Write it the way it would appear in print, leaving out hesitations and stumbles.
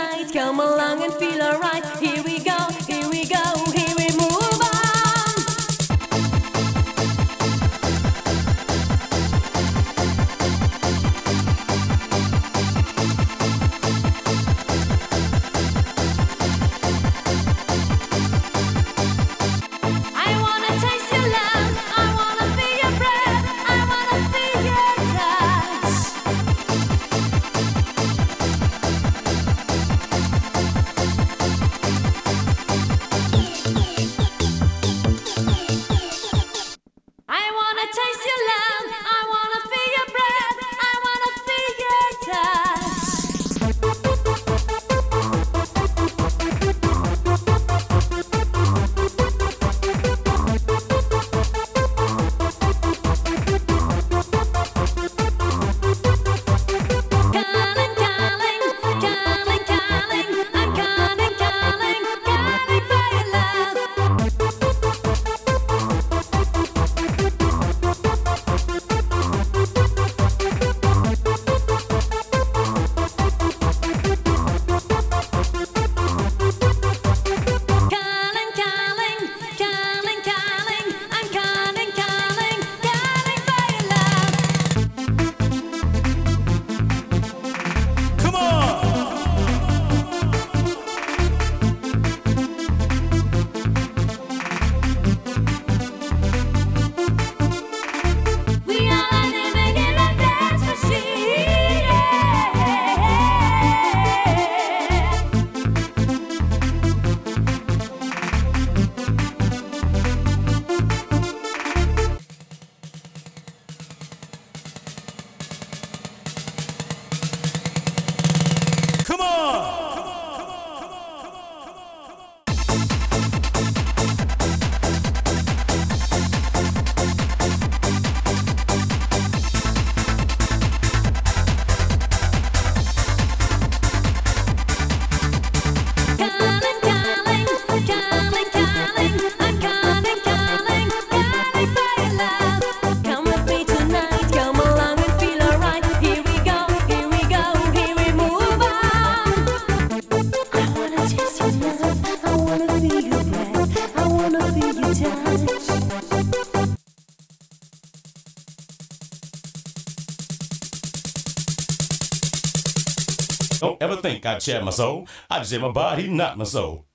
tonight. Come along and feel alright. Here we go, here we go, here we move on. I wanna taste your love, I wanna feel your breath, I wanna feel your touch. I wanna taste your love, I wanna feel your breath, I wanna feel your touch. Calling, calling, calling, calling, I'm calling, calling, calling for your love. Calling, calling, calling, calling, I'm calling, calling, calling for your love. Come on! We all are living in a dance machine. Come on! Calling, calling, calling, calling, I'm calling, calling, calling for your love. Come with me tonight, come along and feel alright. Here we go, here we go, here we move on. I wanna taste your love, I wanna feel your breath, I wanna feel your touch. Don't ever think I share my soul. I just share my body, not my soul.